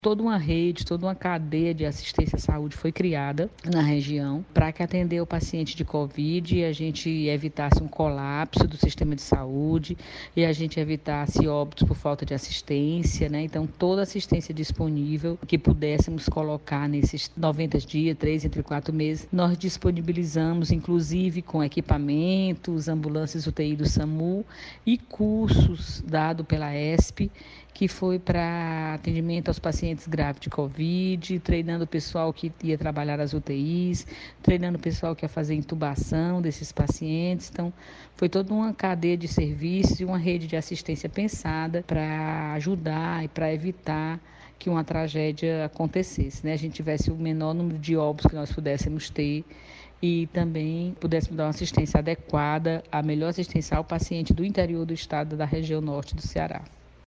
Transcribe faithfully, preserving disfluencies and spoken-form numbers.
Toda uma rede, toda uma cadeia de assistência à saúde foi criada na região para que atender o paciente de Covid e a gente evitasse um colapso do sistema de saúde e a gente evitasse óbitos por falta de assistência, né? Então, toda assistência disponível que pudéssemos colocar nesses noventa dias, três entre quatro meses, nós disponibilizamos, inclusive com equipamentos, ambulâncias U T I do SAMU e cursos dados pela E S P, que foi para atendimento aos pacientes graves de Covid, treinando o pessoal que ia trabalhar as U T Is, treinando o pessoal que ia fazer intubação desses pacientes. Então, foi toda uma cadeia de serviços e uma rede de assistência pensada para ajudar e para evitar que uma tragédia acontecesse, né? A gente tivesse o menor número de óbitos que nós pudéssemos ter e também pudéssemos dar uma assistência adequada, a melhor assistência ao paciente do interior do estado da região norte do Ceará.